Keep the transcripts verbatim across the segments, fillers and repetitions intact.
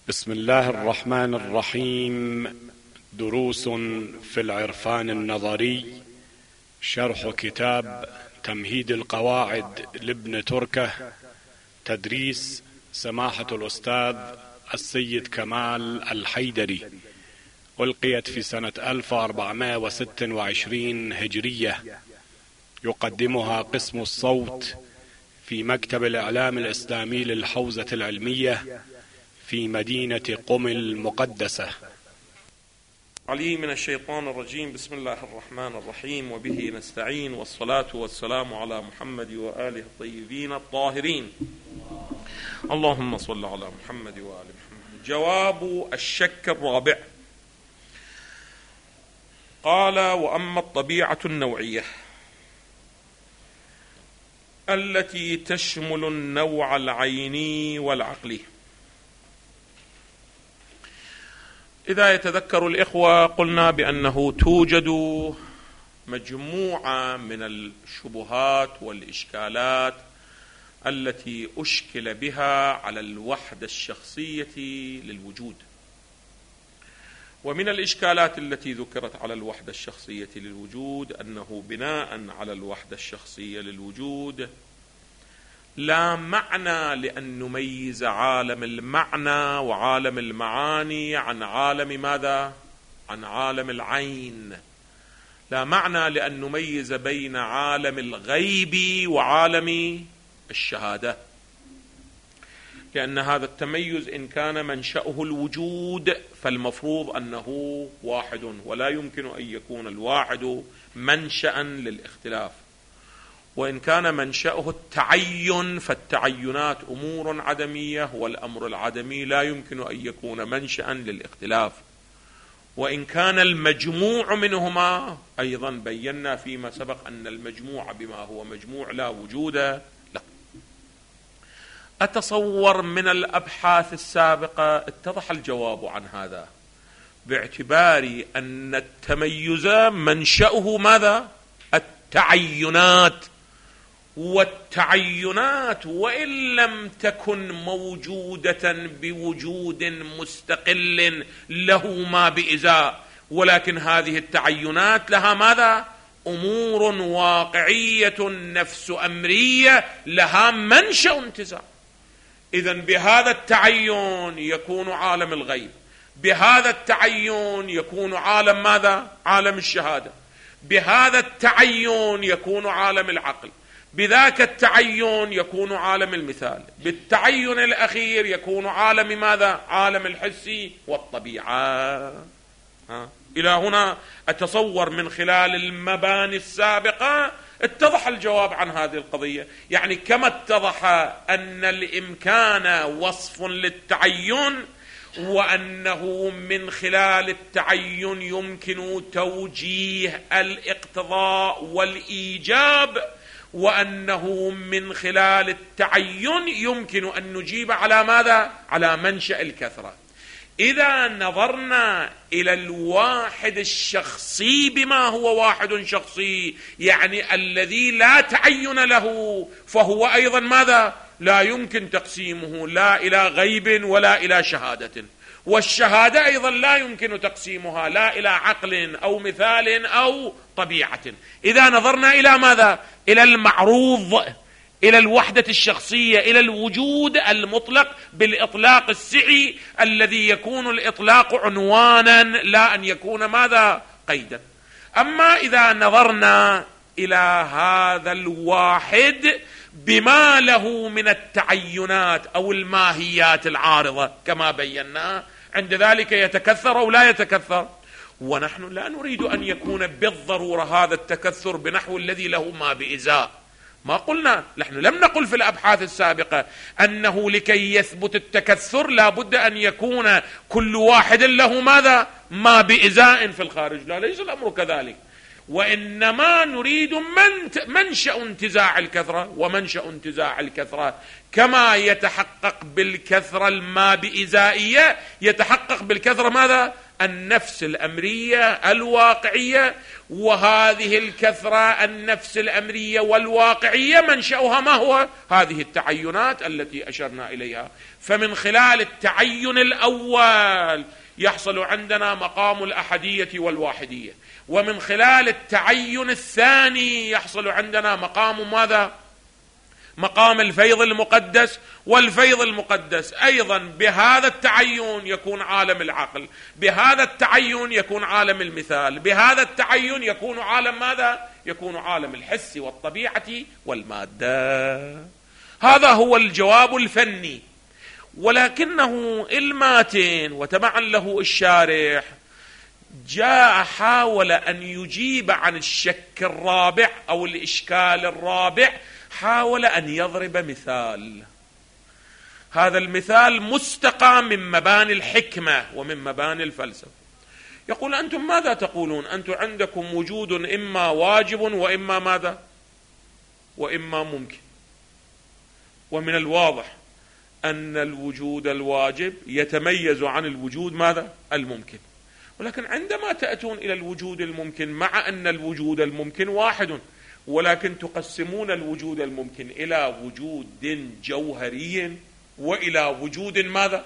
بسم الله الرحمن الرحيم. دروس في العرفان النظري، شرح كتاب تمهيد القواعد لابن تركة، تدريس سماحة الأستاذ السيد كمال الحيدري، ألقيت في سنة ألف وأربعمائة وستة وعشرين هجرية. يقدمها قسم الصوت في مكتب الإعلام الإسلامي للحوزة العلمية في مدينة قم المقدسة. علي من الشيطان الرجيم. بسم الله الرحمن الرحيم، وبه نستعين، والصلاة والسلام على محمد وآله الطيبين الطاهرين. اللهم صل على محمد وآل محمد. جواب الشك الرابع. قال: وأما الطبيعة النوعية التي تشمل النوع العيني والعقلي. إذا يتذكر الإخوة قلنا بأنه توجد مجموعة من الشبهات والإشكالات التي أشكل بها على الوحدة الشخصية للوجود. ومن الإشكالات التي ذكرت على الوحدة الشخصية للوجود أنه بناء على الوحدة الشخصية للوجود لا معنى لأن نميز عالم المعنى وعالم المعاني عن عالم ماذا؟ عن عالم العين. لا معنى لأن نميز بين عالم الغيب وعالم الشهادة، لأن هذا التميز إن كان منشأه الوجود فالمفروض أنه واحد، ولا يمكن أن يكون الواحد منشأ للاختلاف. وإن كان منشأه التعين فالتعينات أمور عدمية، والأمر العدمي لا يمكن أن يكون منشأ للاختلاف. وإن كان المجموع منهما أيضا بينا فيما سبق أن المجموع بما هو مجموع لا وجود له. أتصور من الأبحاث السابقة اتضح الجواب عن هذا، باعتبار أن التميز منشأه ماذا؟ التعينات، والتعينات وإن لم تكن موجودة بوجود مستقل له ما بإزاء، ولكن هذه التعينات لها ماذا؟ أمور واقعية نفس أمرية لها منشأ انتزاع. إذن بهذا التعين يكون عالم الغيب، بهذا التعين يكون عالم ماذا؟ عالم الشهادة، بهذا التعين يكون عالم العقل، بذاك التعين يكون عالم المثال، بالتعين الأخير يكون عالم ماذا؟ عالم الحس والطبيعة. ها؟ إلى هنا أتصور من خلال المباني السابقة اتضح الجواب عن هذه القضية. يعني كما اتضح أن الإمكان وصف للتعين، وأنه من خلال التعين يمكن توجيه الاقتضاء والإيجاب، وأنه من خلال التعين يمكن أن نجيب على ماذا؟ على منشأ الكثرة. إذا نظرنا إلى الواحد الشخصي بما هو واحد شخصي، يعني الذي لا تعين له، فهو أيضا ماذا؟ لا يمكن تقسيمه لا إلى غيب ولا إلى شهادة، والشهادة أيضا لا يمكن تقسيمها لا إلى عقل أو مثال أو طبيعة. إذا نظرنا إلى ماذا؟ إلى المعروض، إلى الوحدة الشخصية، إلى الوجود المطلق بالإطلاق السعي الذي يكون الإطلاق عنوانا لا أن يكون ماذا؟ قيدا. أما إذا نظرنا إلى هذا الواحد بما له من التعينات أو الماهيات العارضة كما بينا، عند ذلك يتكثر أو لا يتكثر. ونحن لا نريد أن يكون بالضرورة هذا التكثر بنحو الذي له ما بإزاء. ما قلنا، نحن لم نقل في الأبحاث السابقة أنه لكي يثبت التكثر لا بد أن يكون كل واحد له ماذا؟ ما بإزاء في الخارج. لا، ليس الأمر كذلك، وإنما نريد من منشأ انتزاع الكثرة. ومنشأ انتزاع الكثرة كما يتحقق بالكثرة الما بإزائية يتحقق بالكثرة ماذا؟ النفس الأمرية الواقعية، وهذه الكثرة النفس الأمرية والواقعية منشأها ما هو؟ هذه التعينات التي أشرنا إليها. فمن خلال التعين الأول يحصل عندنا مقام الأحدية والواحدية، ومن خلال التعين الثاني يحصل عندنا مقام ماذا؟ مقام الفيض المقدس. والفيض المقدس أيضا بهذا التعين يكون عالم العقل، بهذا التعين يكون عالم المثال، بهذا التعين يكون عالم ماذا؟ يكون عالم الحس والطبيعة والمادة. هذا هو الجواب الفني. ولكنه الماتن وتبعا له الشارح جاء حاول أن يجيب عن الشك الرابع أو الإشكال الرابع، حاول أن يضرب مثال. هذا المثال مستقى من مباني الحكمة ومن مباني الفلسفة. يقول: أنتم ماذا تقولون؟ أنتم عندكم وجود إما واجب وإما ماذا؟ وإما ممكن. ومن الواضح أن الوجود الواجب يتميز عن الوجود ماذا؟ الممكن. ولكن عندما تأتون إلى الوجود الممكن، مع أن الوجود الممكن واحد، ولكن تقسمون الوجود الممكن إلى وجود جوهري وإلى وجود ماذا؟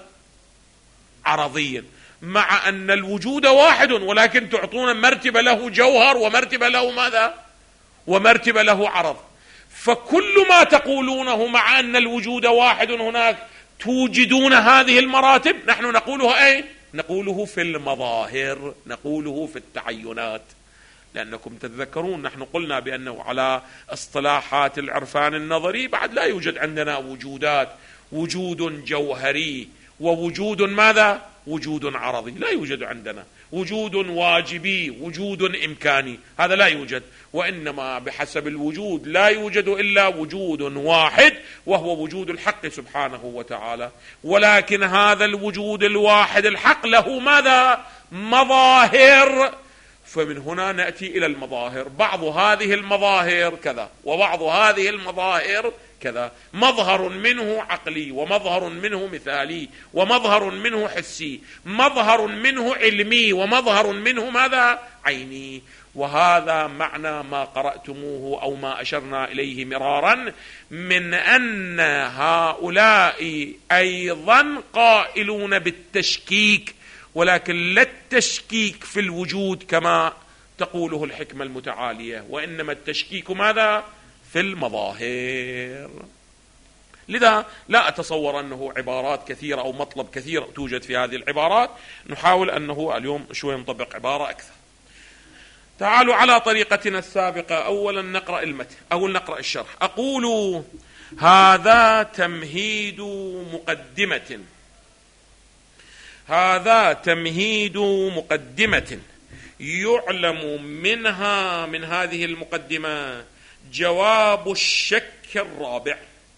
عرضي، مع أن الوجود واحد، ولكن تعطون مرتبة له جوهر ومرتبة له ماذا؟ ومرتبة له عرض. فكل ما تقولونه مع أن الوجود واحد هناك توجدون هذه المراتب، نحن نقولها أي؟ نقوله في المظاهر، نقوله في التعينات. لأنكم تتذكرون نحن قلنا بأنه على اصطلاحات العرفان النظري بعد لا يوجد عندنا وجودات، وجود جوهري ووجود ماذا؟ وجود عرضي، لا يوجد عندنا وجود واجبي، وجود إمكاني، هذا لا يوجد. وإنما بحسب الوجود لا يوجد إلا وجود واحد، وهو وجود الحق سبحانه وتعالى. ولكن هذا الوجود الواحد الحق له ماذا؟ مظاهر. فمن هنا نأتي إلى المظاهر. بعض هذه المظاهر كذا، وبعض هذه المظاهر كذا. مظهر منه عقلي، ومظهر منه مثالي، ومظهر منه حسي، مظهر منه علمي، ومظهر منه ماذا؟ عيني. وهذا معنى ما قرأتموه أو ما أشرنا إليه مرارا من أن هؤلاء أيضا قائلون بالتشكيك، ولكن لا التشكيك في الوجود كما تقوله الحكمة المتعالية، وإنما التشكيك ماذا؟ في المظاهر. لذا لا أتصور أنه عبارات كثيرة أو مطلب كثير توجد في هذه العبارات، نحاول أنه اليوم شوي نطبق عبارة أكثر. تعالوا على طريقتنا السابقة، أولا نقرأ المتن أو نقرأ الشرح. أقول: هذا تمهيد مقدمة هذا تمهيد مقدمة يعلم منها من هذه المقدمة جواب الشك الرابع.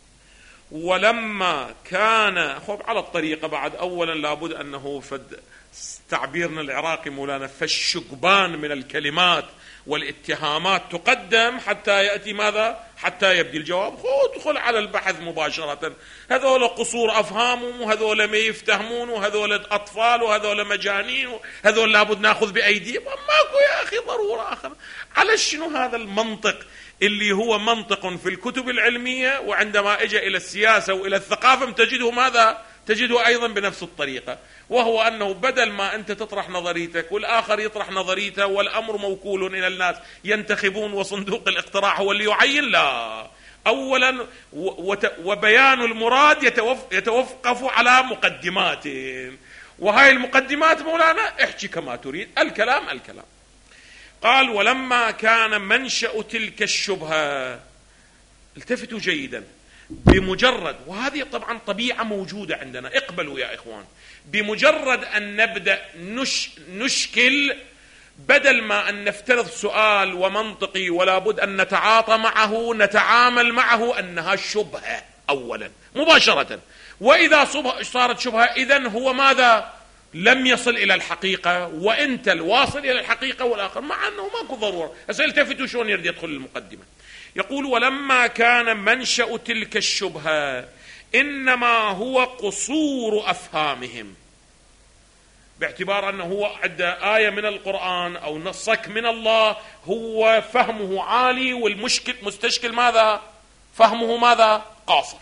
ولما كان خب على الطريقة بعد، أولا لابد أنه فد تعبيرنا العراقي مولانا فالشقبان من الكلمات والاتهامات تقدم حتى يأتي ماذا؟ حتى يبدي الجواب. ادخل على البحث مباشرة. هذول قصور أفهامهم، وهذول ما يفتهمون، وهذول أطفال، وهذول مجانين، وهذول لابد نأخذ بأيديهم. ماكو يا أخي ضرورة آخر. على شنو هذا المنطق اللي هو منطق في الكتب العلمية، وعندما اجى إلى السياسة وإلى الثقافة تجده ماذا؟ تجده أيضا بنفس الطريقة، وهو أنه بدل ما أنت تطرح نظريتك والآخر يطرح نظريته والأمر موكول إلى الناس ينتخبون وصندوق الاقتراع هو اللي يعين، لا. أولا وبيان المراد يتوقف على مقدمات، وهاي المقدمات مولانا احكي كما تريد، الكلام الكلام. قال: ولما كان منشأ تلك الشبهة، التفتوا جيدا، بمجرد، وهذه طبعا طبيعة موجودة عندنا، اقبلوا يا إخوان، بمجرد أن نبدأ نش نشكل، بدل ما أن نفترض سؤال ومنطقي ولا بد أن نتعاطى معه، نتعامل معه أنها شبهة أولا مباشرة. وإذا صارت شبهة إذن هو ماذا؟ لم يصل إلى الحقيقة، وأنت الواصل إلى الحقيقة والآخر، مع أنه ماكو ضرورة. التفتوا شلون يريد يدخل المقدمة. يقول: ولما كان منشأ تلك الشبهة إنما هو قصور أفهامهم. باعتبار أنه هو عنده آية من القرآن أو نصك من الله هو فهمه عالي، والمشكل مستشكل ماذا؟ فهمه ماذا؟ قاصر.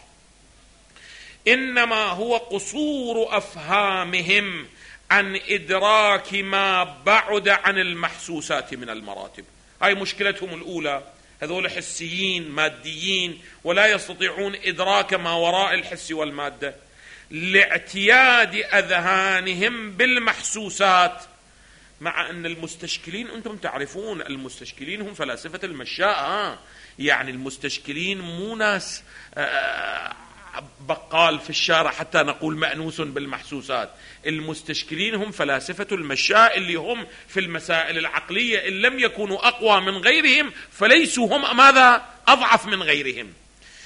إنما هو قصور أفهامهم عن إدراك ما بعد عن المحسوسات من المراتب. هاي مشكلتهم الأولى، هذول حسيين ماديين ولا يستطيعون إدراك ما وراء الحس والمادة، لاعتياد أذهانهم بالمحسوسات. مع أن المستشكلين أنتم تعرفون المستشكلين هم فلاسفة المشاء، آه. يعني المستشكلين مو ناس آه بقال في الشارع حتى نقول مأنوس بالمحسوسات. المستشكلين هم فلاسفة المشاء اللي هم في المسائل العقلية إن لم يكونوا أقوى من غيرهم فليسوا هم ماذا؟ أضعف من غيرهم.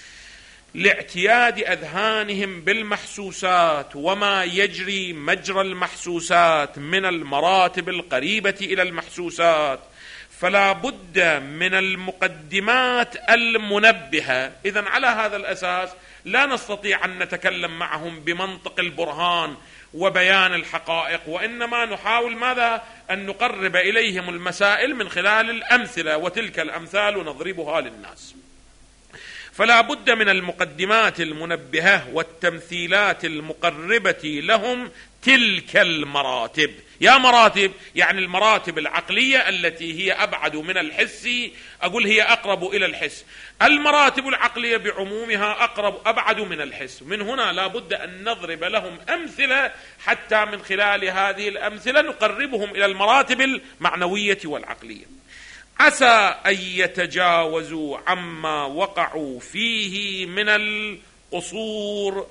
لاعتياد أذهانهم بالمحسوسات وما يجري مجرى المحسوسات من المراتب القريبة إلى المحسوسات، فلا بد من المقدمات المنبهة. إذن على هذا الأساس لا نستطيع أن نتكلم معهم بمنطق البرهان وبيان الحقائق، وإنما نحاول ماذا؟ أن نقرب إليهم المسائل من خلال الأمثلة، وتلك الأمثال نضربها للناس. فلا بد من المقدمات المنبهة والتمثيلات المقربة لهم تلك المراتب. يا مراتب يعني المراتب العقلية التي هي أبعد من الحس، أقول هي أقرب إلى الحس. المراتب العقلية بعمومها أقرب أبعد من الحس. من هنا لا بد أن نضرب لهم أمثلة حتى من خلال هذه الأمثلة نقربهم إلى المراتب المعنوية والعقلية، عسى أن يتجاوزوا عما وقعوا فيه من القصور.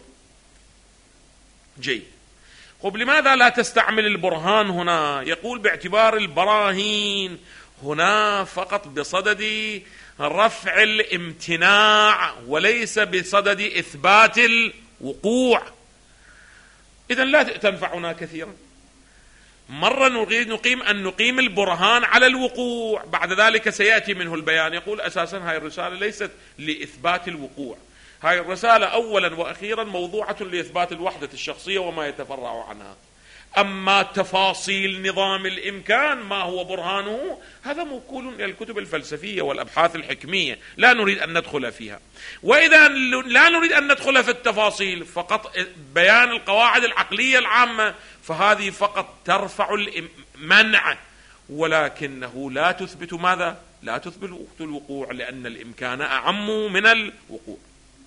جيد. خب لماذا لا تستعمل البرهان هنا؟ يقول باعتبار البراهين هنا فقط بصدد رفع الامتناع وليس بصدد إثبات الوقوع، إذن لا تنفعنا كثيرا. مرة نريد نقيم أن نقيم البرهان على الوقوع، بعد ذلك سيأتي منه البيان. يقول أساسا هاي الرسالة ليست لإثبات الوقوع، هاي الرسالة أولا وأخيرا موضوعة لإثبات الوحدة الشخصية وما يتفرع عنها. أما تفاصيل نظام الإمكان ما هو برهانه هذا موكول إلى الكتب الفلسفية والأبحاث الحكمية، لا نريد أن ندخل فيها. وإذا لا نريد أن ندخل في التفاصيل، فقط بيان القواعد العقلية العامة، فهذه فقط ترفع المنع، ولكنه لا تثبت ماذا؟ لا تثبت الوقوع، لأن الإمكان أعم من الوقوع.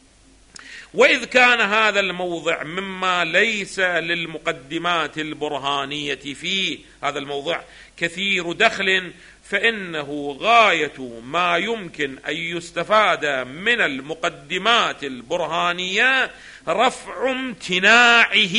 وإذ كان هذا الموضع مما ليس للمقدمات البرهانية فيه، هذا الموضع كثير دخل، فإنه غاية ما يمكن أن يستفاد من المقدمات البرهانية رفع امتناعه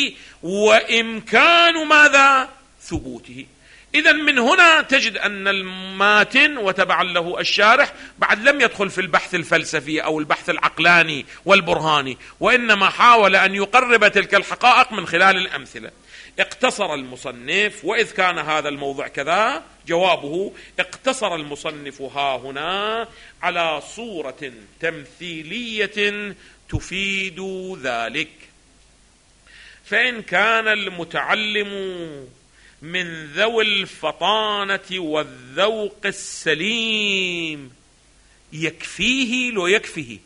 وإمكان ماذا؟ ثبوته. إذن من هنا تجد أن الماتن وتبعا له الشارح بعد لم يدخل في البحث الفلسفي أو البحث العقلاني والبرهاني، وإنما حاول أن يقرب تلك الحقائق من خلال الأمثلة. اقتصر المصنف، وإذ كان هذا الموضع كذا، جوابه اقتصر المصنف ها هنا على صورة تمثيلية تفيد ذلك. فإن كان المتعلم من ذوي الفطانة والذوق السليم يكفيه لو يكفيه.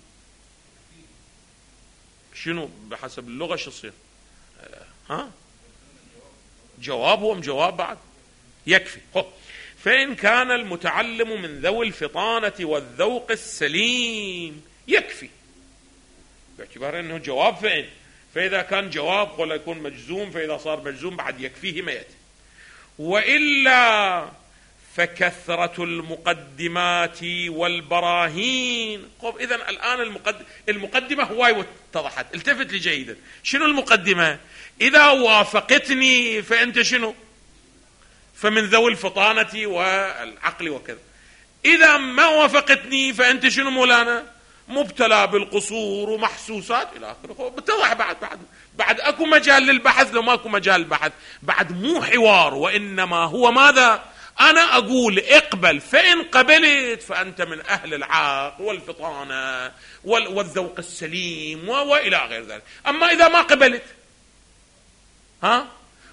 شنو بحسب اللغة شو يصير؟ ها جواب أم جواب بعد؟ يكفي. فإن كان المتعلم من ذوي الفطانة والذوق السليم يكفي، باعتبار أنه جواب فإن، فإذا كان جواب ولا يكون مجزوم، فإذا صار مجزوم بعد يكفيه ما يأتي. وإلا فكثرة المقدمات والبراهين. طب إذن الآن المقدم المقدمة هواي واتضحت، التفت لي جيدا. شنو المقدمة؟ إذا وافقتني فأنت شنو؟ فمن ذوي الفطانة والعقل وكذا. إذا ما وافقتني فأنت شنو مولانا؟ مبتلى بالقصور ومحسوسات إلى آخره. بتضح بعد بعد بعد أكو مجال للبحث، لو ما أكو مجال للبحث بعد مو حوار، وإنما هو ماذا؟ أنا أقول اقبل، فإن قبلت فأنت من أهل العقل والفطانة والذوق السليم وإلى غير ذلك. أما إذا ما قبلت ها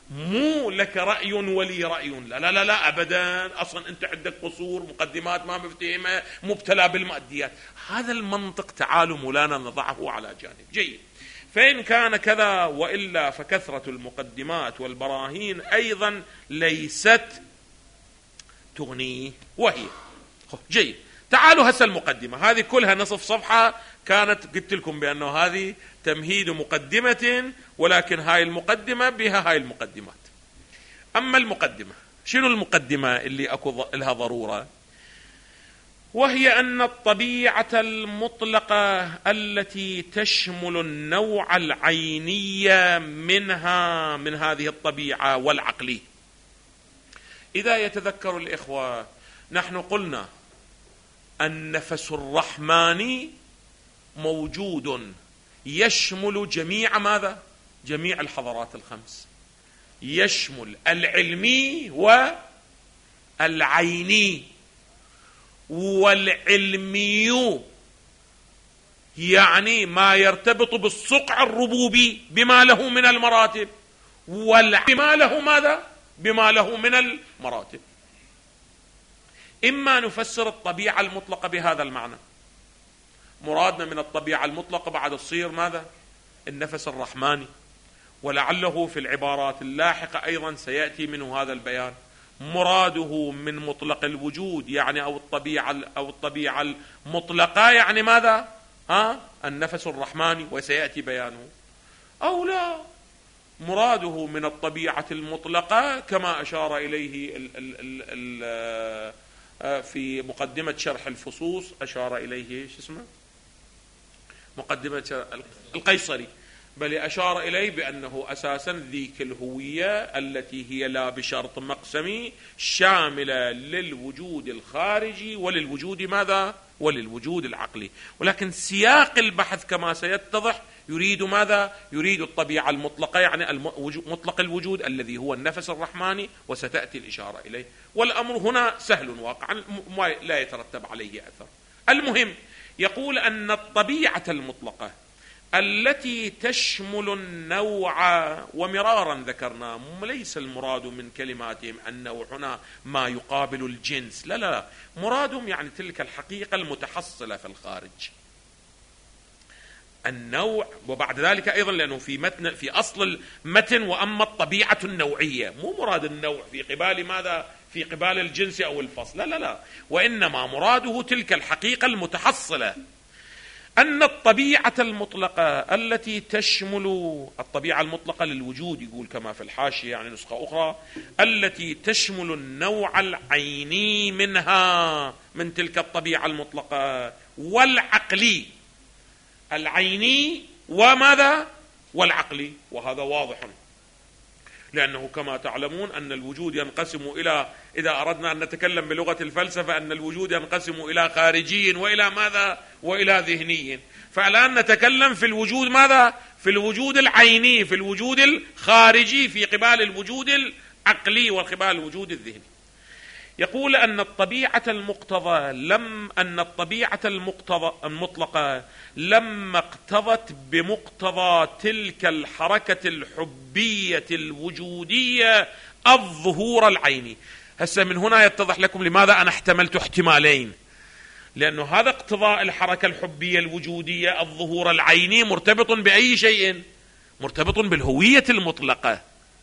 مو لك رأي ولي رأي، لا لا لا, لا أبدا، أصلا أنت عندك قصور، مقدمات ما مفتهمة، مبتلى بالماديات. هذا المنطق تعالوا مولانا نضعه على جانب. جيد. فإن كان كذا وإلا فكثرة المقدمات والبراهين أيضا ليست تغنيه. وهي جيد. تعالوا هسه المقدمة هذه كلها نصف صفحة، كانت قلت لكم بأنه هذه تمهيد مقدمة، ولكن هاي المقدمة بها هاي المقدمات. أما المقدمة، شنو المقدمة اللي أكو لها ضرورة؟ وهي أن الطبيعة المطلقة التي تشمل النوع العيني منها من هذه الطبيعة والعقلي. إذا يتذكر الإخوة نحن قلنا النفس الرحماني موجود يشمل جميع ماذا؟ جميع الحضارات الخمس، يشمل العلمي والعيني. والعلمي يعني ما يرتبط بالصقع الربوبي بما له من المراتب، والبما له ماذا؟ بما له من المراتب. إما نفسر الطبيعة المطلقة بهذا المعنى، مرادنا من الطبيعة المطلقة بعد الصير ماذا؟ النفس الرحماني، ولعله في العبارات اللاحقة أيضا سيأتي منه هذا البيان. مراده من مطلق الوجود يعني أو الطبيعة أو الطبيعة المطلقة يعني ماذا؟ ها؟ النفس الرحماني، وسيأتي بيانه. أو لا، مراده من الطبيعة المطلقة كما أشار إليه ال ال ال ال في مقدمة شرح الفصوص، أشار إليه شو اسمه؟ مقدمة القيصري، بل أشار إليه بأنه أساسا ذيك الهوية التي هي لا بشرط مقسمي شاملة للوجود الخارجي وللوجود ماذا؟ وللوجود العقلي. ولكن سياق البحث كما سيتضح يريد ماذا؟ يريد الطبيعة المطلقة يعني مطلق الوجود الذي هو النفس الرحماني، وستأتي الإشارة إليه. والأمر هنا سهل واقعا لا يترتب عليه أثر. المهم يقول أن الطبيعة المطلقة التي تشمل النوع، ومرارا ذكرنا ليس المراد من كلماتهم النوع هنا ما يقابل الجنس، لا لا لا، مرادهم يعني تلك الحقيقة المتحصلة في الخارج، النوع. وبعد ذلك أيضا لأنه في متن في أصل المتن وأما الطبيعة النوعية، مو مراد النوع في قبال ماذا؟ في قبال الجنس أو الفصل، لا لا لا، وإنما مراده تلك الحقيقة المتحصلة. أن الطبيعة المطلقة التي تشمل الطبيعة المطلقة للوجود، يقول كما في الحاشية يعني نسخة أخرى، التي تشمل النوع العيني منها من تلك الطبيعة المطلقة والعقلي، العيني وماذا؟ والعقلي. وهذا واضح لأنه كما تعلمون أن الوجود ينقسم إلى، إذا أردنا أن نتكلم بلغة الفلسفة، أن الوجود ينقسم إلى خارجي وإلى ماذا؟ وإلى ذهني. فالآن نتكلم في الوجود ماذا؟ في الوجود العيني، في الوجود الخارجي في قبال الوجود العقلي وقبال الوجود الذهني. يقول أن الطبيعة المقتضى لم أن الطبيعة المقتضى المطلقة لما اقتضت بمقتضى تلك الحركة الحبية الوجودية الظهور العيني. هسه من هنا يتضح لكم لماذا أنا احتملت احتمالين، لأنه هذا اقتضاء الحركة الحبية الوجودية الظهور العيني مرتبط بأي شيء؟ مرتبط بالهوية المطلقة،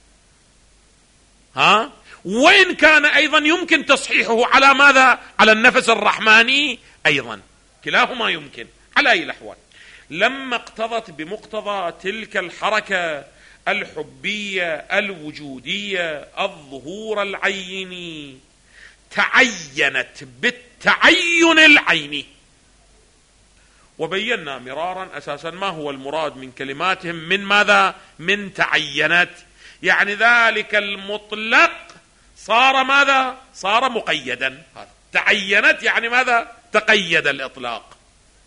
ها؟ وإن كان أيضا يمكن تصحيحه على ماذا؟ على النفس الرحماني أيضا، كلاهما يمكن على أي الأحوال. لما اقتضت بمقتضى تلك الحركة الحبية الوجودية الظهور العيني تعينت بالتعين العيني. وبينا مرارا أساسا ما هو المراد من كلماتهم من ماذا؟ من تعينت، يعني ذلك المطلق صار ماذا؟ صار مقيدا. تعينت يعني ماذا؟ تقيد الإطلاق،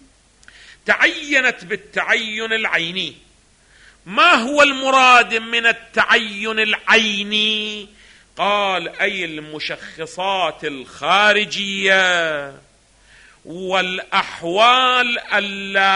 تعينت بالتعين العيني. ما هو المراد من التعين العيني؟ قال أي المشخصات الخارجية والأحوال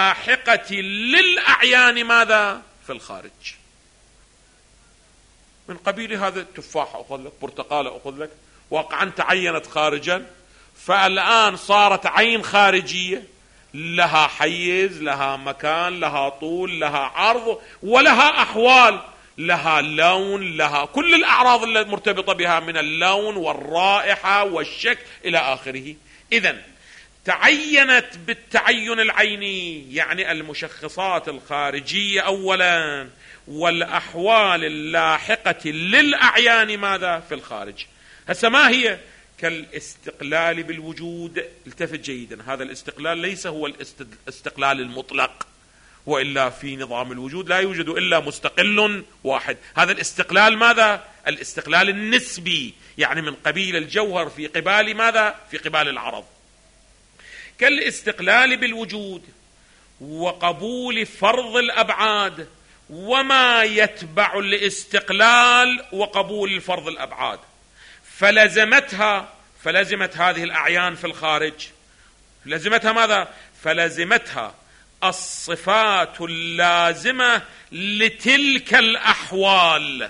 اللاحقة للأعيان ماذا؟ في الخارج. من قبيل هذا التفاح أخذ لك، برتقالة أخذ لك، واقعا تعينت خارجا، فالآن صارت عين خارجية لها حيز، لها مكان، لها طول، لها عرض، ولها أحوال، لها لون، لها كل الأعراض المرتبطة بها من اللون والرائحة والشكل إلى آخره. إذن تعينت بالتعين العيني، يعني المشخصات الخارجية أولا، والأحوال اللاحقة للأعيان ماذا في الخارج. هسه ما هي؟ كالاستقلال بالوجود. التفت جيدا، هذا الاستقلال ليس هو الاستقلال المطلق، وإلا في نظام الوجود لا يوجد إلا مستقل واحد. هذا الاستقلال ماذا؟ الاستقلال النسبي، يعني من قبيل الجوهر في قبال ماذا؟ في قبال العرض. كالاستقلال بالوجود وقبول فرض الأبعاد وما يتبع الاستقلال وقبول فرض الأبعاد. فلزمتها فلزمت هذه الأعيان في الخارج، لزمتها ماذا؟ فلزمتها الصفات اللازمة لتلك الأحوال،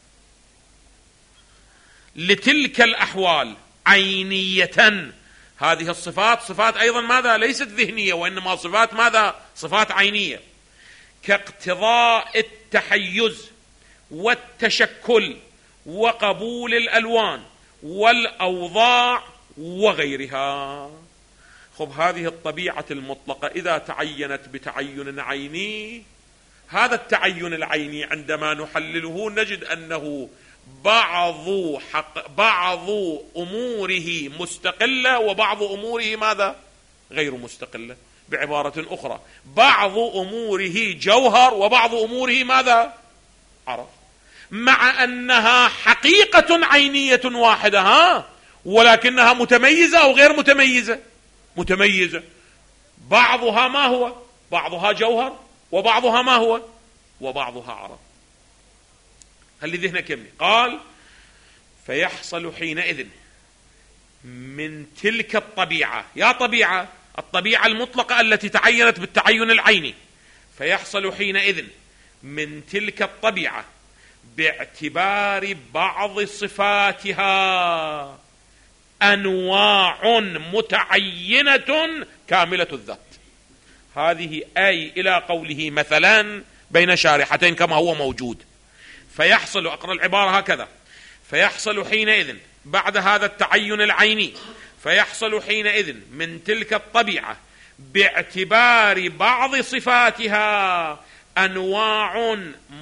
لتلك الأحوال عينية. هذه الصفات صفات أيضا ماذا؟ ليست ذهنية، وإنما صفات ماذا؟ صفات عينية، كاقتضاء التحيز والتشكل وقبول الألوان والأوضاع وغيرها. خب هذه الطبيعة المطلقة إذا تعينت بتعين عيني، هذا التعين العيني عندما نحلله نجد أنه بعض حق بعض أموره مستقلة وبعض أموره ماذا؟ غير مستقلة. بعبارة أخرى، بعض أموره جوهر وبعض أموره ماذا؟ عرض، مع أنها حقيقة عينية واحدة، ها، ولكنها متميزة أو غير متميزة؟ متميزة. بعضها ما هو؟ بعضها جوهر، وبعضها ما هو؟ وبعضها عرض. هل ذهنك يمني؟ قال: فيحصل حينئذ من تلك الطبيعة، يا طبيعة الطبيعة المطلقة التي تعينت بالتعين العيني، فيحصل حينئذ من تلك الطبيعة باعتبار بعض صفاتها أنواع متعينة كاملة الذات. هذه أي إلى قوله مثلا بين شارحتين كما هو موجود. فيحصل، أقرأ العبارة هكذا: فيحصل حينئذ بعد هذا التعين العيني، فيحصل حينئذ من تلك الطبيعة باعتبار بعض صفاتها أنواع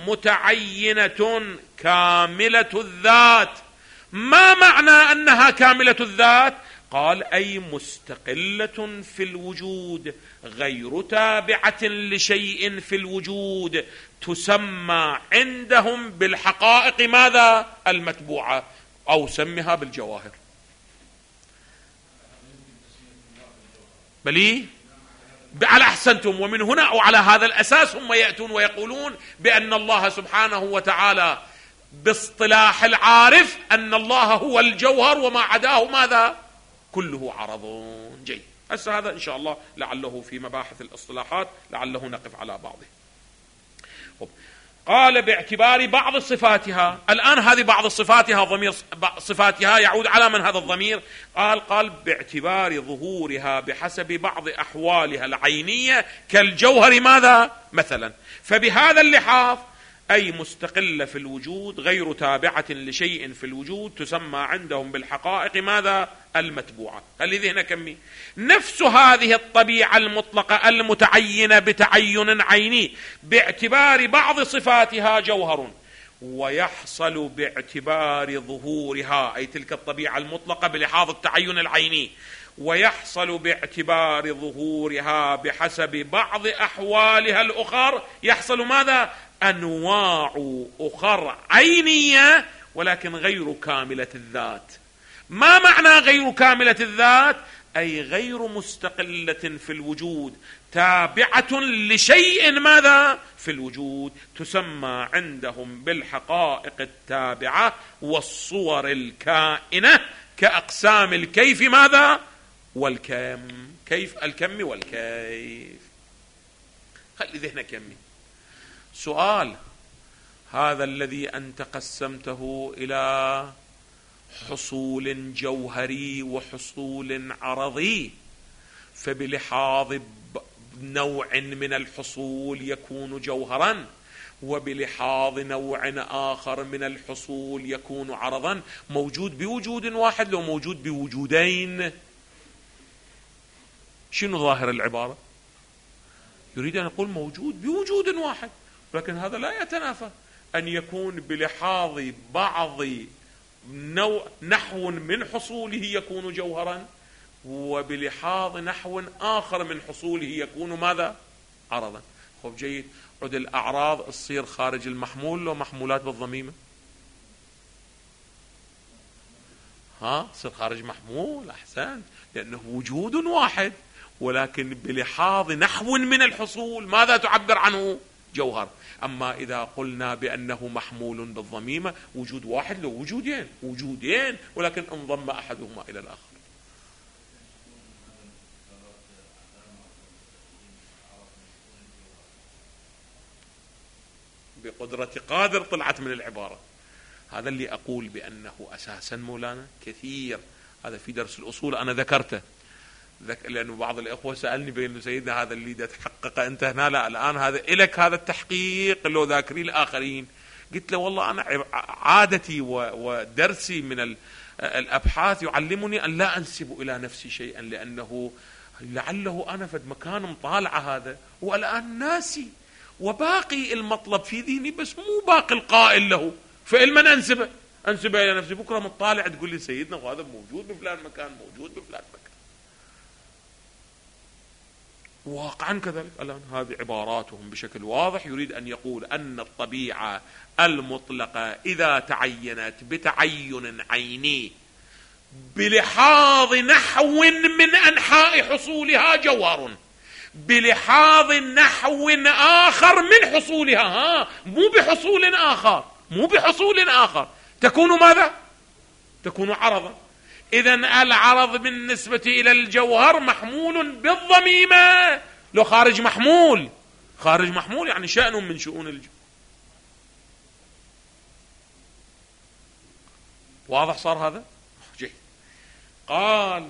متعينة كاملة الذات. ما معنى أنها كاملة الذات؟ قال: أي مستقلة في الوجود، غير تابعة لشيء في الوجود، تسمى عندهم بالحقائق ماذا؟ المتبوعة، أو سمها بالجواهر. بلي على أحسنتم. ومن هنا أو على هذا الأساس هم يأتون ويقولون بأن الله سبحانه وتعالى باصطلاح العارف أن الله هو الجوهر وما عداه ماذا؟ كله عرض. جيد. هسه هذا إن شاء الله لعله في مباحث الاصطلاحات لعله نقف على بعضه. قال: باعتبار بعض صفاتها. الآن هذه بعض صفاتها، ضمير صفاتها يعود على من هذا الضمير؟ قال قال باعتبار ظهورها بحسب بعض أحوالها العينية كالجوهر ماذا؟ مثلا. فبهذا اللحاظ أي مستقلة في الوجود، غير تابعة لشيء في الوجود، تسمى عندهم بالحقائق ماذا؟ المتبوعة. هل ذهن كمي؟ نفس هذه الطبيعة المطلقة المتعينة بتعين عيني باعتبار بعض صفاتها جوهر، ويحصل باعتبار ظهورها، أي تلك الطبيعة المطلقة بلحاظ التعين العيني، ويحصل باعتبار ظهورها بحسب بعض أحوالها الأخر، يحصل ماذا؟ أنواع أخر عينية ولكن غير كاملة الذات. ما معنى غير كاملة الذات؟ أي غير مستقلة في الوجود، تابعة لشيء ماذا؟ في الوجود، تسمى عندهم بالحقائق التابعة والصور الكائنة كأقسام الكيف ماذا؟ والكم. كيف الكم والكيف. خلي ذهنك يمي. سؤال: هذا الذي أنت قسمته إلى حصول جوهري وحصول عرضي، فبلحاظ نوع من الحصول يكون جوهرا، وبلحاظ نوع آخر من الحصول يكون عرضا. موجود بوجود واحد لو موجود بوجودين؟ شنو ظاهر العبارة؟ يريد أن يقول موجود بوجود واحد، لكن هذا لا يتنافى أن يكون بلحاظ بعض نوع نحو من حصوله يكون جوهرا، وبلحاظ نحو آخر من حصوله يكون ماذا؟ عرضا. خب جيد، عد الأعراض تصير خارج المحمول لو محمولات بالضميمة؟ ها تصير خارج محمول، أحسن، لأنه وجود واحد ولكن بلحاظ نحو من الحصول ماذا تعبر عنه؟ جوهر. أما إذا قلنا بأنه محمول بالضميمة وجود واحد لو وجودين، وجودين ولكن انضم أحدهما إلى الآخر. بقدرة قادر طلعت من العبارة. هذا اللي أقول بأنه أساسا مولانا كثير، هذا في درس الأصول أنا ذكرته، لأنه بعض الإخوة سألني بأنه سيدنا هذا اللي تحقق أنت هنا، لا الآن هذا إلك هذا التحقيق لو ذاكري الآخرين. قلت له والله أنا عادتي ودرسي من الأبحاث يعلمني أن لا أنسب إلى نفسي شيئا، لأنه لعله أنا في مكان مطالعة هذا والآن ناسي، وباقي المطلب في ذهني بس مو باقي القائل له، فإلمن أنسبه أنسبه إلى نفسي. بكرة مطالع تقول لي سيدنا وهذا موجود بفلان مكان، موجود بفلان مكان. واقعا كذلك الآن هذه عباراتهم بشكل واضح، يريد أن يقول أن الطبيعة المطلقة إذا تعينت بتعين عيني بلحاظ نحو من أنحاء حصولها جوهر، بلحاظ نحو آخر من حصولها، ها مو بحصول آخر، مو بحصول آخر، تكون ماذا؟ تكون عرضا. إذن العرض بالنسبة إلى الجوهر محمول بالضميمة، لو خارج محمول، خارج محمول يعني شأن من شؤون الجوهر. واضح صار هذا؟ جيد. قال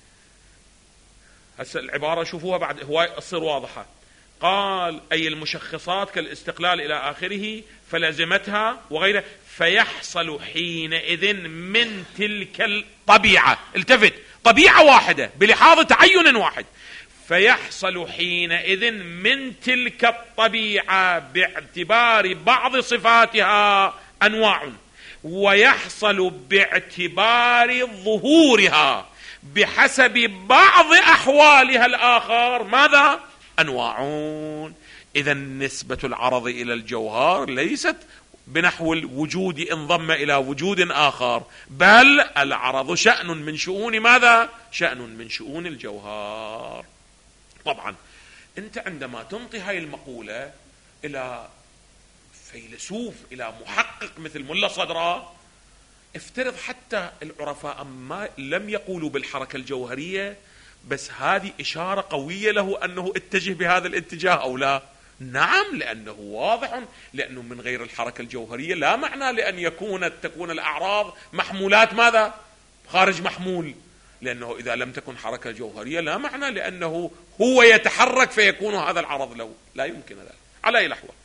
هسه العبارة شوفوها بعد هواي تصير واضحة. قال أي المشخصات كالاستقلال إلى آخره فلازمتها وغيرها، فيحصل حينئذ من تلك الطبيعة، التفت، طبيعة واحدة بلحاظ تعين واحد، فيحصل حينئذ من تلك الطبيعة باعتبار بعض صفاتها أنواع، ويحصل باعتبار ظهورها بحسب بعض أحوالها الآخر ماذا؟ أنواعون. إذن نسبة العرض إلى الجوهر ليست بنحو الوجود انضم إلى وجود آخر، بل العرض شأن من شؤون ماذا؟ شأن من شؤون الجوهر. طبعا أنت عندما تنطي هاي المقولة إلى فيلسوف، إلى محقق مثل ملا صدراء، افترض حتى العرفاء ما لم يقولوا بالحركة الجوهرية، بس هذه إشارة قوية له أنه اتجه بهذا الاتجاه أو لا؟ نعم، لأنه واضح، لأنه من غير الحركة الجوهرية لا معنى لأن يكون تكون الأعراض محمولات ماذا؟ خارج محمول، لأنه إذا لم تكن حركة جوهرية لا معنى لأنه هو يتحرك فيكون هذا العرض له، لا يمكن ذلك على أي الأحوال.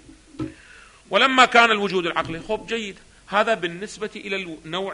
ولما كان الوجود العقلي، خب جيد، هذا بالنسبة إلى النوع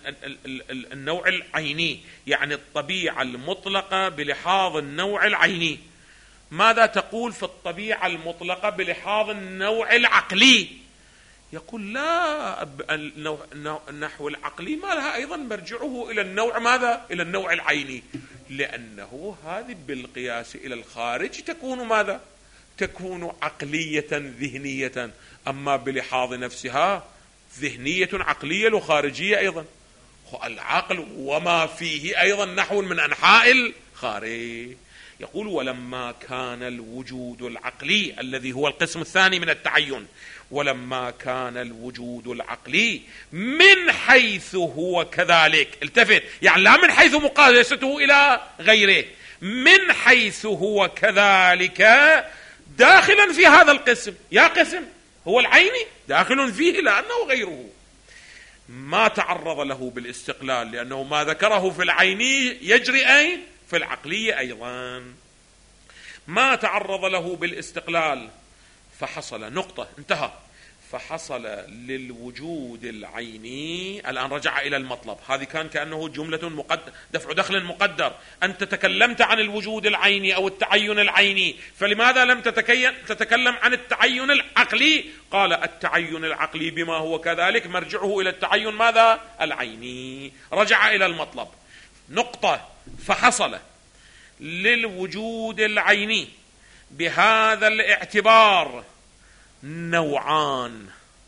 النوع العيني، يعني الطبيعة المطلقة بلحاظ النوع العيني. ماذا تقول في الطبيعة المطلقة بلحاظ النوع العقلي؟ يقول لا، النحو العقلي ما لها أيضا مرجعه إلى النوع ماذا؟ إلى النوع العيني، لأنه هذه بالقياس إلى الخارج تكون ماذا؟ تكون عقلية ذهنية، أما بلحاظ نفسها ذهنية عقلية وخارجية أيضا. العقل وما فيه أيضا نحو من أنحاء الخارج. يقول ولما كان الوجود العقلي الذي هو القسم الثاني من التعين، ولما كان الوجود العقلي من حيث هو كذلك، التفت، يعني لا من حيث مقايسته إلى غيره، من حيث هو كذلك داخلا في هذا القسم. يا قسم هو العيني داخل فيه لأنه غيره. ما تعرض له بالاستقلال لأنه ما ذكره في العيني يجري أين؟ في العقلية أيضا. ما تعرض له بالاستقلال فحصل نقطة انتهى، فحصل للوجود العيني. الآن رجع إلى المطلب. هذه كان كأنه جملة مقدر، دفع دخل مقدر. أنت تكلمت عن الوجود العيني أو التعين العيني، فلماذا لم تتكلم عن التعين العقلي؟ قال التعين العقلي بما هو كذلك مرجعه إلى التعين ماذا؟ العيني. رجع إلى المطلب. نقطة. فحصل للوجود العيني بهذا الاعتبار نوعان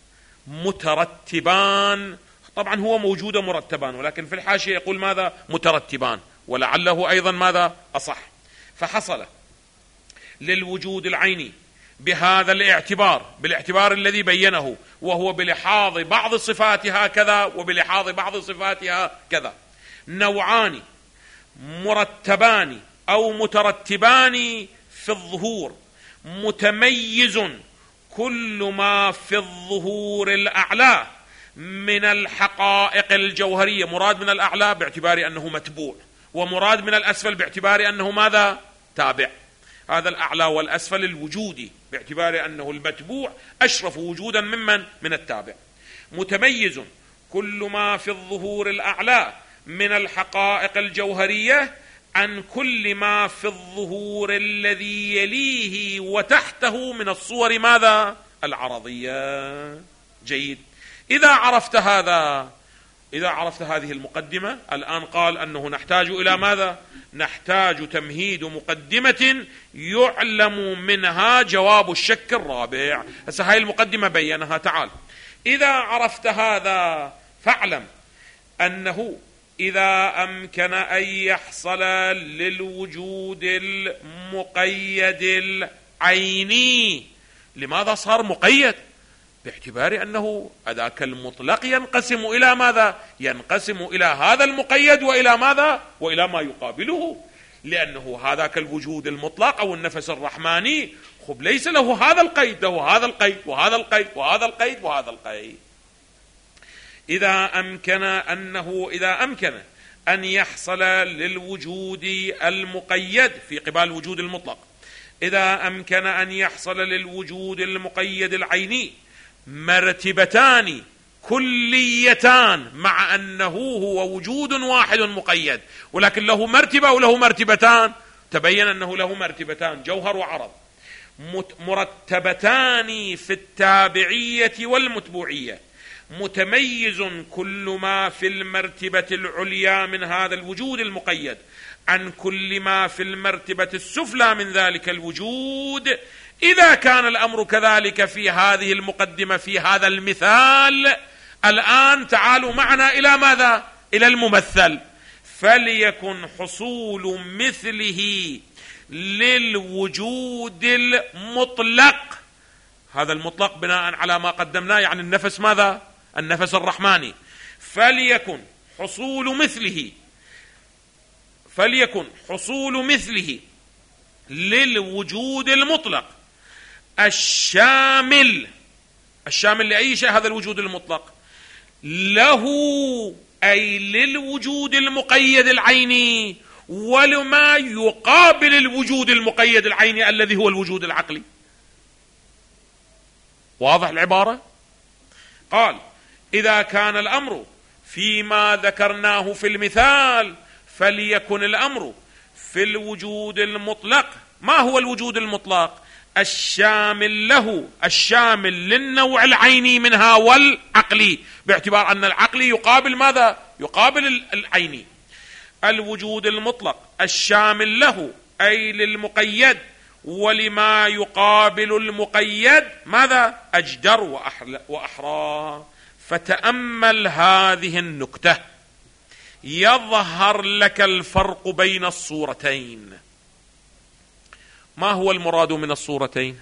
مترتبان. طبعا هو موجود مرتبان، ولكن في الحاشية يقول ماذا؟ مترتبان، ولعله أيضا ماذا؟ أصح. فحصل للوجود العيني بهذا الاعتبار، بالاعتبار الذي بينه، وهو بلحاظ بعض صفاتها كذا وبلحاظ بعض صفاتها كذا، نوعان مرتبان أو مترتبان في الظهور، متميز كل ما في الظهور الأعلى من الحقائق الجوهرية. مراد من الأعلى باعتبار أنه متبوع، ومراد من الأسفل باعتبار أنه ماذا؟ تابع. هذا الأعلى والأسفل الوجودي باعتبار أنه المتبوع أشرف وجودا ممن؟ من التابع. متميز كل ما في الظهور الأعلى من الحقائق الجوهرية عن كل ما في الظهور الذي يليه وتحته من الصور ماذا؟ العرضية. جيد. إذا عرفت هذا، إذا عرفت هذه المقدمة، الآن قال أنه نحتاج إلى ماذا؟ نحتاج تمهيد مقدمة يعلم منها جواب الشك الرابع. هسه هاي المقدمة بينها. تعال. إذا عرفت هذا فاعلم أنه إذا أمكن أن يحصل للوجود المقيد العيني. لماذا صار مقيد؟ باعتبار أنه ذاك المطلق ينقسم إلى ماذا؟ ينقسم إلى هذا المقيد وإلى ماذا؟ وإلى ما يقابله. لأنه هذاك الوجود المطلق أو النفس الرحماني خب ليس له هذا القيد، له هذا القيد وهذا القيد وهذا القيد وهذا القيد. إذا أمكن أنه إذا أمكن أن يحصل للوجود المقيد في قبال الوجود المطلق، إذا أمكن أن يحصل للوجود المقيد العيني مرتبتان كليتان، مع أنه هو وجود واحد مقيد ولكن له مرتبة وله مرتبتان، تبين أنه له مرتبتان جوهر وعرض، مرتبتان في التابعية والمتبوعية، متميز كل ما في المرتبة العليا من هذا الوجود المقيد عن كل ما في المرتبة السفلى من ذلك الوجود. إذا كان الأمر كذلك في هذه المقدمة في هذا المثال، الآن تعالوا معنا إلى ماذا؟ إلى الممثل. فليكن حصول مثله للوجود المطلق، هذا المطلق بناء على ما قدمناه يعني النفس ماذا؟ النفس الرحماني. فليكن حصول مثله فليكن حصول مثله للوجود المطلق الشامل، الشامل لأي شيء هذا الوجود المطلق، له أي للوجود المقيد العيني ولما يقابل الوجود المقيد العيني الذي هو الوجود العقلي. واضح العبارة؟ قال إذا كان الأمر فيما ذكرناه في المثال فليكن الأمر في الوجود المطلق. ما هو الوجود المطلق؟ الشامل له، الشامل للنوع العيني منها والعقلي، باعتبار أن العقلي يقابل ماذا؟ يقابل العيني. الوجود المطلق الشامل له أي للمقيد ولما يقابل المقيد ماذا؟ أجدر وأحرى. فتأمل هذه النكتة يظهر لك الفرق بين الصورتين. ما هو المراد من الصورتين؟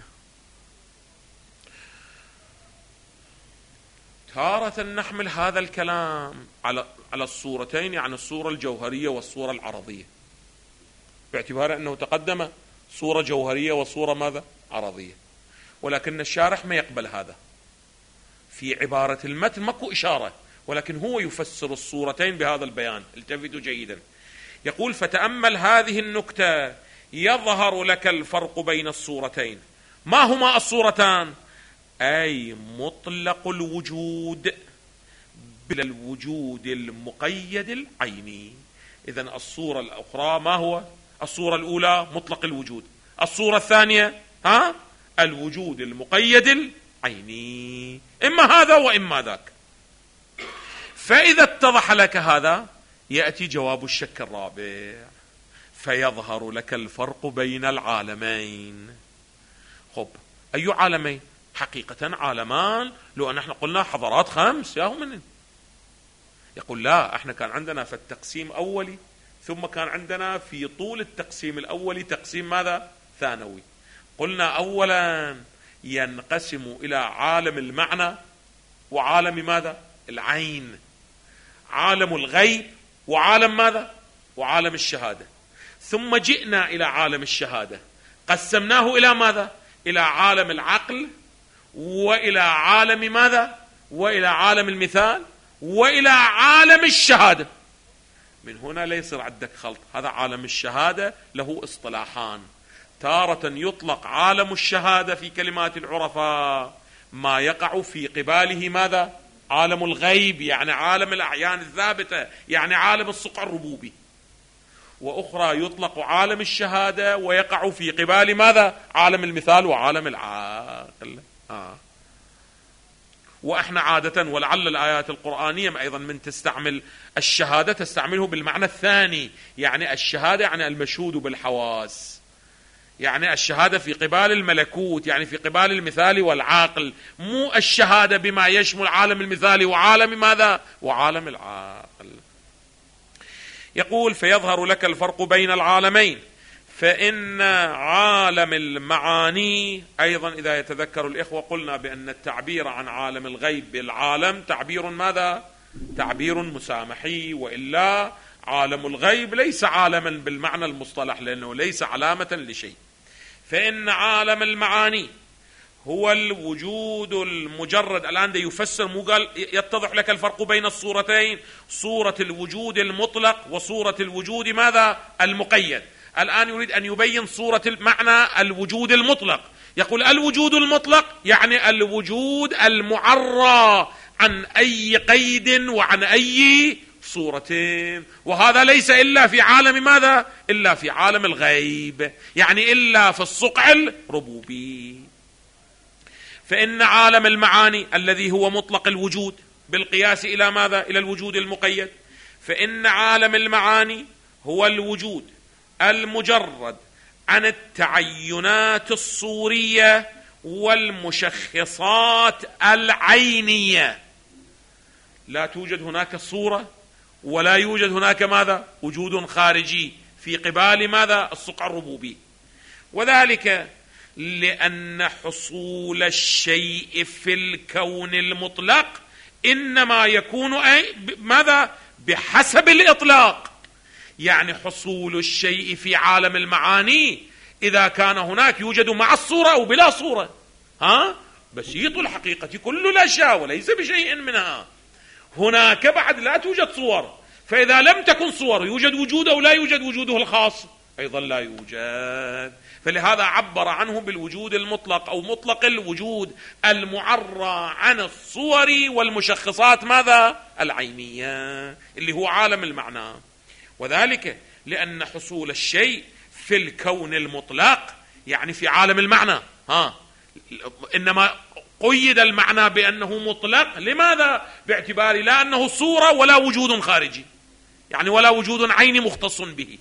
تارة نحمل هذا الكلام على على الصورتين، يعني الصورة الجوهرية والصورة العرضية، باعتبار أنه تقدم صورة جوهرية وصورة ماذا؟ عرضية، ولكن الشارح ما يقبل هذا. في عبارة المتن ماكو إشارة، ولكن هو يفسر الصورتين بهذا البيان. التفتوا جيدا. يقول: فتأمل هذه النكتة يظهر لك الفرق بين الصورتين. ما هما الصورتان؟ أي مطلق الوجود بالوجود المقيد العيني. إذن الصورة الأخرى ما هو؟ الصورة الأولى مطلق الوجود، الصورة الثانية ها الوجود المقيد العيني، إما هذا وإما ذاك. فإذا اتضح لك هذا يأتي جواب الشك الرابع: فيظهر لك الفرق بين العالمين. خب، أي عالمين؟ حقيقة عالمان، لو أن احنا قلنا حضارات خمس يا هم. يقول: لا، احنا كان عندنا في التقسيم أولي، ثم كان عندنا في طول التقسيم الأولي تقسيم ماذا؟ ثانوي. قلنا أولا ينقسم إلى عالم المعنى وعالم ماذا؟ العين، عالم الغيب وعالم ماذا؟ وعالم الشهادة. ثم جئنا إلى عالم الشهادة، قسمناه إلى ماذا؟ إلى عالم العقل، وإلى عالم ماذا؟ وإلى عالم المثال، وإلى عالم الشهادة. من هنا لا يصير عندك خلط. هذا عالم الشهادة له اصطلاحان: تارة يطلق عالم الشهادة في كلمات العرفاء ما يقع في قباله ماذا؟ عالم الغيب، يعني عالم الأعيان الثابتة، يعني عالم الصقع الربوبي. وأخرى يطلق عالم الشهادة ويقع في قبال ماذا؟ عالم المثال وعالم العقل. آه. وإحنا عادة ولعل الآيات القرآنية أيضا من تستعمل الشهادة تستعمله بالمعنى الثاني، يعني الشهادة يعني المشهود بالحواس، يعني الشهادة في قبال الملكوت، يعني في قبال المثال والعاقل، مو الشهادة بما يشمل عالم المثال وعالم ماذا؟ وعالم العاقل. يقول: فيظهر لك الفرق بين العالمين، فإن عالم المعاني أيضا إذا يتذكر الإخوة قلنا بأن التعبير عن عالم الغيب بالعالم تعبير ماذا؟ تعبير مسامحي، وإلا عالم الغيب ليس عالما بالمعنى المصطلح لأنه ليس علامة لشيء. فإن عالم المعاني هو الوجود المجرد. الآن ده يفسر، مو قال يتضح لك الفرق بين الصورتين، صورة الوجود المطلق وصورة الوجود ماذا؟ المقيد. الآن يريد أن يبين صورة المعنى الوجود المطلق. يقول: الوجود المطلق يعني الوجود المعرى عن أي قيد وعن أي صورتين، وهذا ليس إلا في عالم ماذا؟ إلا في عالم الغيب، يعني إلا في الصقع الربوبي. فإن عالم المعاني الذي هو مطلق الوجود بالقياس إلى ماذا؟ إلى الوجود المقيد. فإن عالم المعاني هو الوجود المجرد عن التعينات الصورية والمشخصات العينية. لا توجد هناك صورة ولا يوجد هناك ماذا؟ وجود خارجي في قبال ماذا؟ الصقع الربوبي. وذلك لأن حصول الشيء في الكون المطلق إنما يكون أي ماذا؟ بحسب الإطلاق. يعني حصول الشيء في عالم المعاني إذا كان هناك يوجد مع الصورة أو بلا صورة، ها؟ بسيط الحقيقة كل الأشياء وليس بشيء منها. هناك بعد لا توجد صور، فإذا لم تكن صور يوجد وجود أو لا يوجد وجوده الخاص؟ أيضا لا يوجد. فلهذا عبر عنه بالوجود المطلق أو مطلق الوجود المعرى عن الصور والمشخصات ماذا؟ العينية، اللي هو عالم المعنى. وذلك لأن حصول الشيء في الكون المطلق يعني في عالم المعنى، ها، إنما قيد المعنى بأنه مطلق. لماذا؟ باعتبار لا أنه صورة ولا وجود خارجي، يعني ولا وجود عيني مختص به.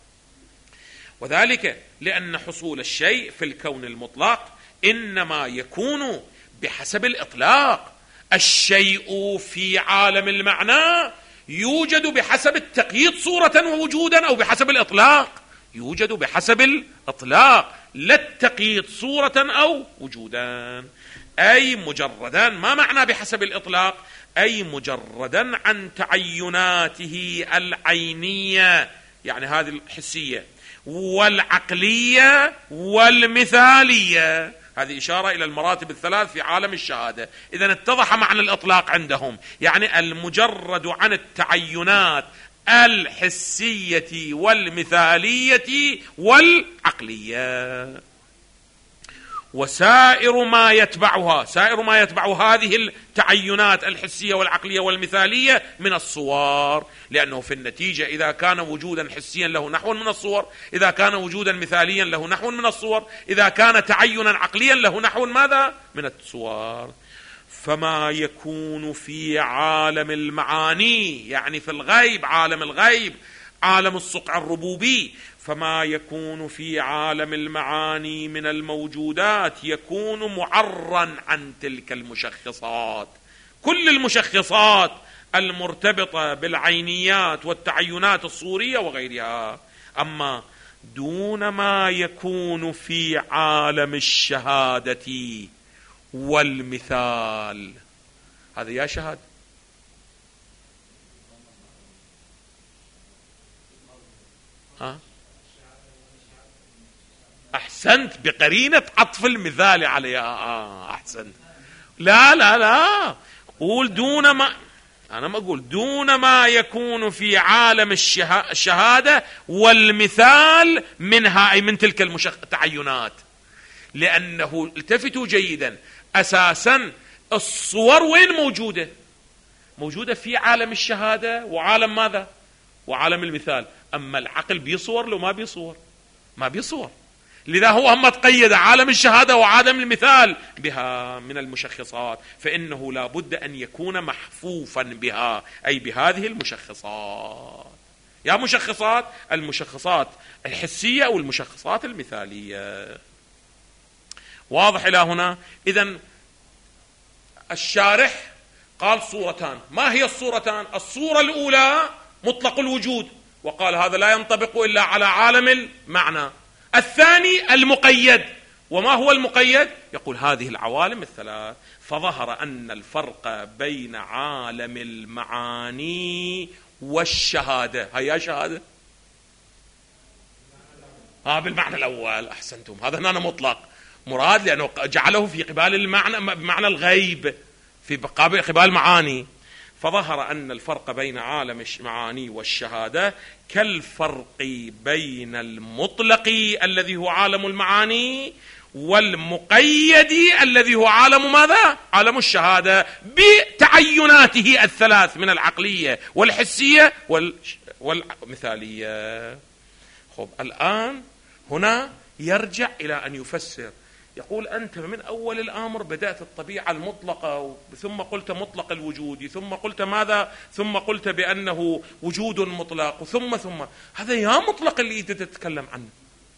وذلك لأن حصول الشيء في الكون المطلق إنما يكون بحسب الإطلاق. الشيء في عالم المعنى يوجد بحسب التقييد صورة ووجودا، أو بحسب الإطلاق يوجد بحسب الإطلاق لا التقييد صورة أو وجودا. أي مجردا. ما معنى بحسب الإطلاق؟ أي مجردا عن تعيناته العينية، يعني هذه الحسية والعقلية والمثالية. هذه إشارة إلى المراتب الثلاث في عالم الشهادة. إذن اتضح معنى الإطلاق عندهم، يعني المجرد عن التعينات الحسية والمثالية والعقلية، وسائر ما يتبعها، سائر ما يتبع هذه التعينات الحسية والعقلية والمثالية من الصور، لأنه في النتيجة إذا كان وجودا حسيا له نحو من الصور، إذا كان وجودا مثاليا له نحو من الصور، إذا كان تعينا عقليا له نحو ماذا من الصور. فما يكون في عالم المعاني، يعني في الغيب، عالم الغيب، عالم الصقع الربوبي، فما يكون في عالم المعاني من الموجودات يكون معرا عن تلك المشخصات، كل المشخصات المرتبطة بالعينيات والتعينات الصورية وغيرها. أما دون ما يكون في عالم الشهادة والمثال، هذا يا شهادة ها؟ أحسنت، بقرينة عطف المثال عليها. آه أحسنت. لا لا لا، قول دون ما، أنا ما أقول دون ما يكون في عالم الشهادة والمثال منها، أي من تلك التعينات، لأنه التفتوا جيدا، أساسا الصور وين موجودة؟ موجودة في عالم الشهادة وعالم ماذا؟ وعالم المثال. أما العقل بيصور لو ما بيصور؟ ما بيصور. لذا هو هم تقيد عالم الشهادة وعالم المثال بها من المشخصات، فإنه لا بد أن يكون محفوفا بها، أي بهذه المشخصات. يا مشخصات، المشخصات الحسية أو المشخصات المثالية. واضح إلى هنا؟ إذن الشارح قال صورتان. ما هي الصورتان؟ الصورة الأولى مطلق الوجود، وقال هذا لا ينطبق إلا على عالم المعنى. الثاني المقيد. وما هو المقيد؟ يقول هذه العوالم الثلاث. فظهر أن الفرق بين عالم المعاني والشهادة، هيا شهادة ها بالمعنى الأول. أحسنتم، هذا هنا مطلق مراد، لأنه جعله في قبال المعنى، بمعنى الغيب، في قبال المعاني. فظهر أن الفرق بين عالم المعاني والشهادة كالفرق بين المطلق الذي هو عالم المعاني والمقيد الذي هو عالم ماذا؟ عالم الشهادة، بتعيناته الثلاث من العقلية والحسية والمثالية. خب الآن هنا يرجع إلى أن يفسر. يقول أنت من أول الأمر بدأت الطبيعة المطلقة، ثم قلت مطلق الوجود، ثم قلت ماذا؟ ثم قلت بأنه وجود مطلق، ثم ثم هذا يا مطلق اللي أنت تتكلم عنه.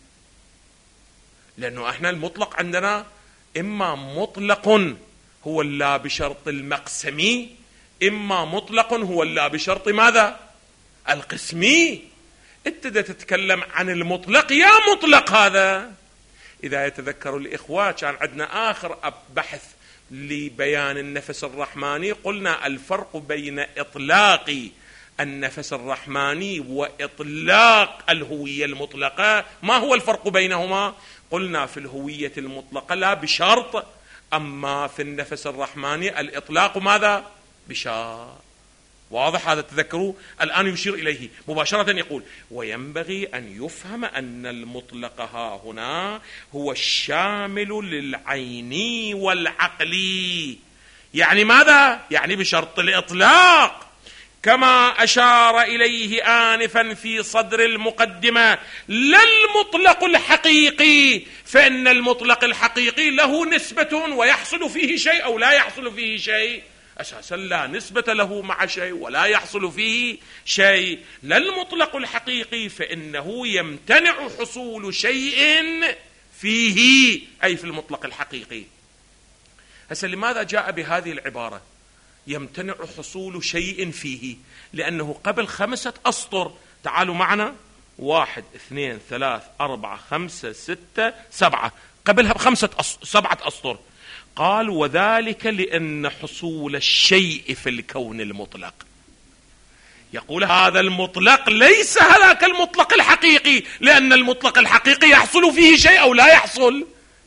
لأنه احنا المطلق عندنا إما مطلق هو اللا بشرط المقسمي، إما مطلق هو اللا بشرط ماذا؟ القسمي. أنت تتكلم عن المطلق يا مطلق هذا. إذا يتذكر الإخوة كان عندنا آخر بحث لبيان النفس الرحماني، قلنا الفرق بين إطلاق النفس الرحماني وإطلاق الهوية المطلقة. ما هو الفرق بينهما؟ قلنا في الهوية المطلقة لا بشرط، أما في النفس الرحماني الإطلاق ماذا؟ بشرط. واضح هذا؟ تذكروا. الآن يشير إليه مباشرة، يقول وينبغي أن يفهم أن المطلق ها هنا هو الشامل للعيني والعقلي. يعني ماذا؟ يعني بشرط الإطلاق، كما أشار إليه آنفا في صدر المقدمة. لا المطلق الحقيقي، فإن المطلق الحقيقي له نسبة ويحصل فيه شيء أو لا يحصل فيه شيء. أساسا لا نسبة له مع شيء ولا يحصل فيه شيء. لا المطلق الحقيقي، فإنه يمتنع حصول شيء فيه، أي في المطلق الحقيقي. هسه لماذا جاء بهذه العبارة يمتنع حصول شيء فيه؟ لأنه قبل خمسة أسطر، تعالوا معنا، واحد اثنين ثلاث أربعة خمسة ستة سبعة، قبلها بخمسة أسطر سبعة أسطر، قال وذلك لأن حصول الشيء في الكون المطلق. يقول هذا المطلق ليس هذاك المطلق الحقيقي، لأن المطلق الحقيقي يحصل فيه شيء أو لا يحصل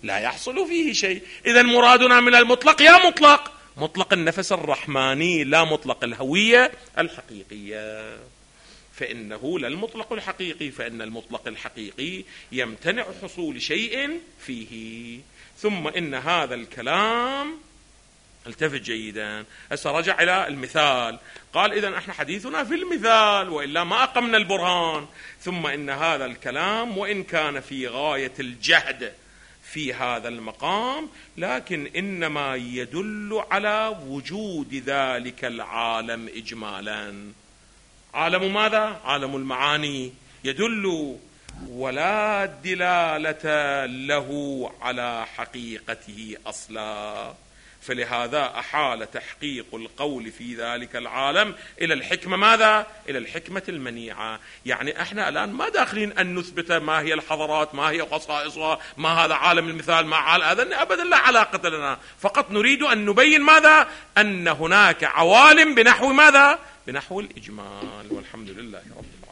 لا يحصل فيه شيء. إذا مرادنا من المطلق يا مطلق مطلق النفس الرحماني، لا مطلق الهوية الحقيقية، فإنه لا المطلق الحقيقي، فإن المطلق الحقيقي يمتنع حصول شيء فيه. ثم إن هذا الكلام، التفت جيدا، هسه رجع إلى المثال، قال إذن احنا حديثنا في المثال وإلا ما أقمنا البرهان. ثم إن هذا الكلام وإن كان في غاية الجهد في هذا المقام، لكن إنما يدل على وجود ذلك العالم إجمالا. عالم ماذا؟ عالم المعاني، يدل ولا دلالة له على حقيقته أصلا. فلهذا أحال تحقيق القول في ذلك العالم إلى الحكمة ماذا؟ إلى الحكمة المنيعة. يعني احنا الآن ما داخلين أن نثبت ما هي الحضارات، ما هي خصائصها، ما هذا عالم المثال، ما عالم هذا، أبدا لا علاقة لنا. فقط نريد أن نبين ماذا؟ أن هناك عوالم بنحو ماذا؟ بنحو الإجمال. والحمد لله رب العالمين.